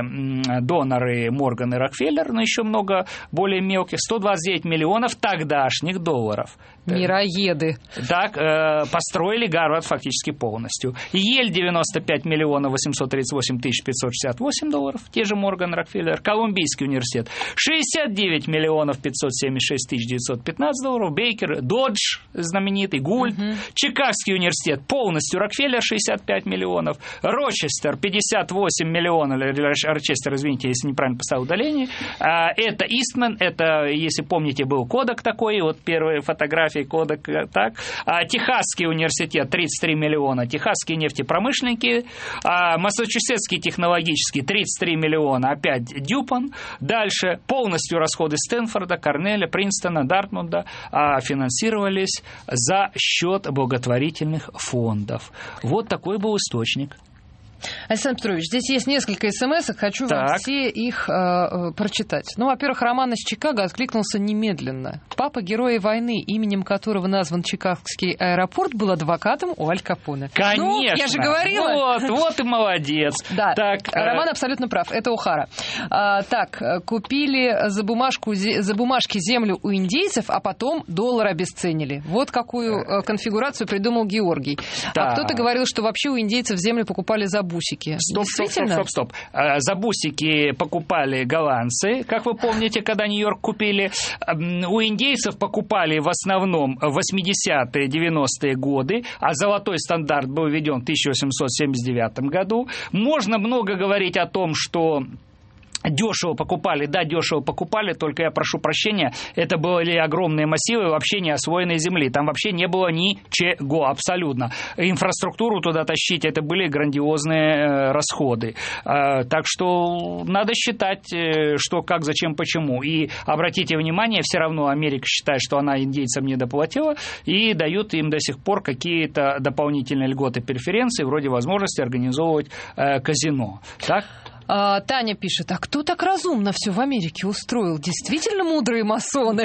S3: доноры Морган и Рокфеллер, но еще много более мелких, сто двадцать девять миллионов тогдашних долларов.
S2: Мироеды.
S3: Так, э, построили Гарвард фактически полностью. Ель девяносто пять миллионов восемьсот тридцать восемь тысяч пятьсот шестьдесят восемь долларов, те же Морган, Рокфеллер. Колумбийский университет шестьдесят девять миллионов пятьсот семьдесят шесть тысяч девятьсот пятнадцать долларов, Бейкер, Додж знаменитый, Гульд, угу. Чикагский университет полностью Рокфеллер шестьдесят пять миллионов, Рочестер пятьдесят восемь миллионов, Рочестер, извините, если неправильно поставил удаление, это Истман, это, если помните, был Кодак такой, вот первые фотографии Кодак, так, Техасский университет тридцать три миллиона, Техасские нефтепромышленники, Массачусетский технологический тридцать три миллиона, опять Дюпон, дальше полностью расходы Стэнфорда, Корнеля, Принстона, Дартмунда финансировались за счет благотворительных фондов. Вот такой был источник.
S2: Александр Петрович, здесь есть несколько смс-ок, хочу так. вам все их э, прочитать. Ну, во-первых, Роман из Чикаго откликнулся немедленно. Папа героя войны, именем которого назван Чикагский аэропорт, был адвокатом у Аль Капоне.
S3: Конечно.
S2: Ну, я же говорила.
S3: Вот, вот и молодец.
S2: Да,
S3: так,
S2: Роман э... абсолютно прав, это О'Хара. А, так, купили за, бумажку, за бумажки землю у индейцев, а потом доллар обесценили. Вот какую конфигурацию придумал Георгий. Так. А кто-то говорил, что вообще у индейцев землю покупали за бусики.
S3: Стоп, стоп, стоп, стоп, стоп. За бусики покупали голландцы, как вы помните, когда Нью-Йорк купили. У индейцев покупали в основном в восьмидесятые, девяностые годы, а золотой стандарт был введен в тысяча восемьсот семьдесят девятом году. Можно много говорить о том, что дешево покупали, да, дешево покупали, только я прошу прощения, это были огромные массивы вообще не освоенной земли, там вообще не было ничего абсолютно. Инфраструктуру туда тащить, это были грандиозные расходы. Так что надо считать, что, как, зачем, почему. И обратите внимание, все равно Америка считает, что она индейцам не доплатила, и дают им до сих пор какие-то дополнительные льготы, преференции, вроде возможности организовывать казино. Так?
S2: А, Таня пишет, а кто так разумно все в Америке устроил? Действительно мудрые масоны?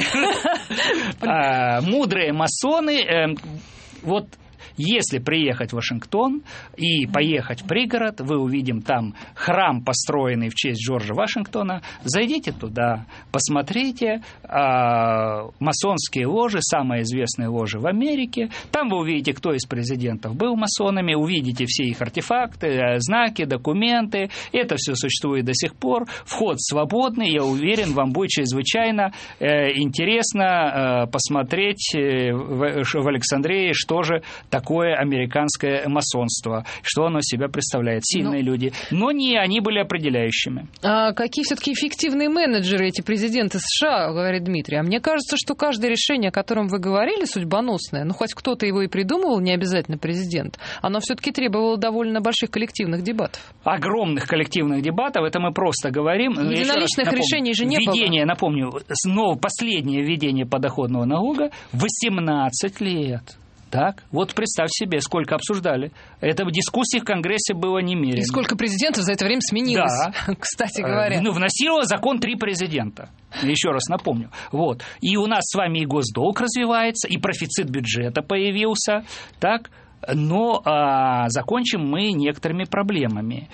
S3: Мудрые масоны, вот... Если приехать в Вашингтон и поехать в пригород, вы увидим там храм, построенный в честь Джорджа Вашингтона. Зайдите туда, посмотрите э, масонские ложи, самые известные ложи в Америке. Там вы увидите, кто из президентов был масонами, увидите все их артефакты, знаки, документы. Это все существует до сих пор. Вход свободный, я уверен, вам будет чрезвычайно э, интересно э, посмотреть э, в, в Александрии, что же такое такое американское масонство, что оно себя представляет. Сильные ну, люди. Но не они были определяющими.
S2: А какие все-таки эффективные менеджеры эти президенты США, говорит Дмитрий. А мне кажется, что каждое решение, о котором вы говорили, судьбоносное, ну хоть кто-то его и придумывал, не обязательно президент, оно все-таки требовало довольно больших коллективных дебатов.
S3: Огромных коллективных дебатов, это мы просто говорим.
S2: Единоличных напомню, решений же не
S3: введение,
S2: было.
S3: Напомню, снова последнее введение подоходного налога восемнадцать лет. Так, вот представь себе, сколько обсуждали. Это в дискуссии в Конгрессе было немерено.
S2: И сколько президентов за это время сменилось,
S3: да.
S2: Кстати говоря.
S3: Ну, вносило закон три президента. Еще раз напомню. Вот. И у нас с вами и госдолг развивается, и профицит бюджета появился. Так. Но а, закончим мы некоторыми проблемами.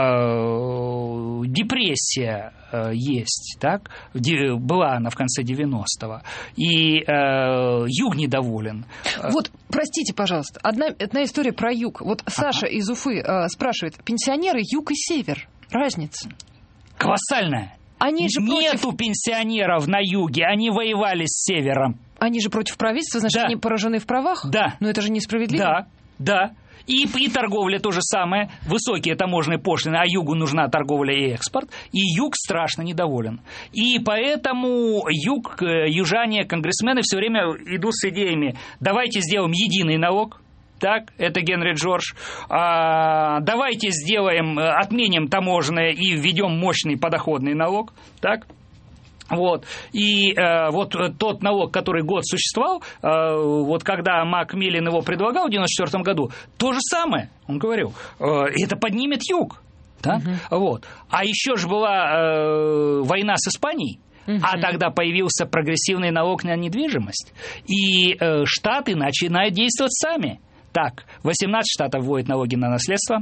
S3: А, депрессия а, есть, так? Ди, была она в конце девяностого. И а, юг недоволен.
S2: Вот, простите, пожалуйста, одна, одна история про юг. Вот Саша ага. из Уфы а, спрашивает, пенсионеры юг и север, разница?
S3: Колоссальная.
S2: Они же
S3: Нету
S2: против...
S3: пенсионеров на юге, они воевали с севером.
S2: Они же против правительства, значит,
S3: да.
S2: они поражены в правах?
S3: Да.
S2: Но это же несправедливо.
S3: Да. Да, и, и торговля то же самое, высокие таможенные пошлины, а югу нужна торговля и экспорт, и юг страшно недоволен. И поэтому юг, южане, конгрессмены все время идут с идеями, давайте сделаем единый налог, так, это Генри Джордж, а, давайте сделаем, отменим таможенное и введем мощный подоходный налог, так. Вот. И э, вот тот налог, который год существовал, э, вот когда Макмиллан его предлагал в девяносто четвёртом году, то же самое, он говорил, э, это поднимет юг. Да? Uh-huh. Вот. А еще же была э, война с Испанией, uh-huh. а тогда появился прогрессивный налог на недвижимость, и э, штаты начинают действовать сами. Так, восемнадцать штатов вводят налоги на наследство,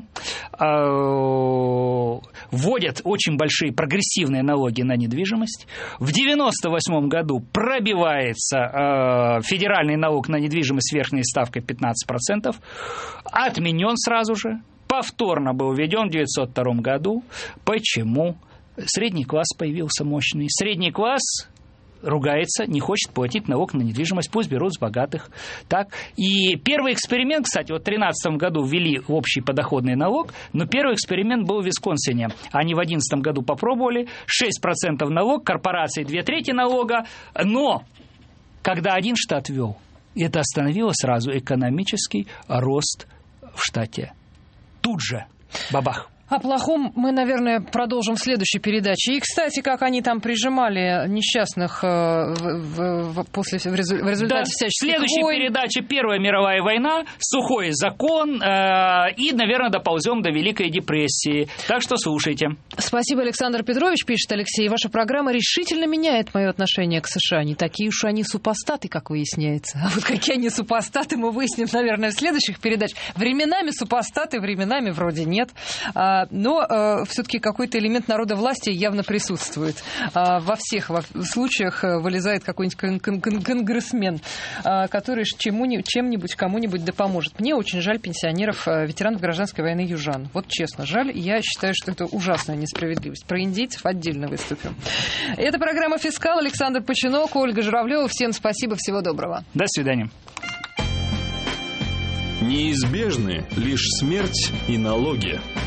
S3: вводят очень большие прогрессивные налоги на недвижимость. В девяносто восьмом году пробивается федеральный налог на недвижимость с верхней ставкой пятнадцать процентов, отменен сразу же, повторно был введен в девятьсот втором году. Почему? Средний класс появился мощный. Средний класс ругается, не хочет платить налог на недвижимость, пусть берут с богатых. Так. И первый эксперимент, кстати, вот в две тысячи тринадцатом году ввели общий подоходный налог, но первый эксперимент был в Висконсине. Они в две тысячи одиннадцатом году попробовали, шесть процентов налог, корпорации две трети налога, но когда один штат ввел, это остановило сразу экономический рост в штате. Тут же, бабах.
S2: О плохом мы, наверное, продолжим в следующей передаче. И, кстати, как они там прижимали несчастных э, в, в, после, в результате да. всяческих
S3: Следующая
S2: войн.
S3: передача «Первая мировая война», «Сухой закон» э, и, наверное, доползем до Великой депрессии. Так что слушайте.
S2: Спасибо, Александр Петрович, пишет Алексей. Ваша программа решительно меняет мое отношение к США. Не такие уж они супостаты, как выясняется. А вот какие они супостаты, мы выясним, наверное, в следующих передачах. Временами супостаты, временами вроде нет. Но все-таки какой-то элемент народовластия явно присутствует. Во всех случаях вылезает какой-нибудь кон- кон- кон- конгрессмен, который чему- чем-нибудь, кому-нибудь да поможет. Мне очень жаль пенсионеров, ветеранов гражданской войны южан. Вот честно, жаль. Я считаю, что это ужасная несправедливость. Про индейцев отдельно выступим. Это программа «Фискал». Александр Починок, Ольга Журавлева. Всем спасибо, всего доброго.
S3: До свидания.
S1: Неизбежны лишь смерть и налоги.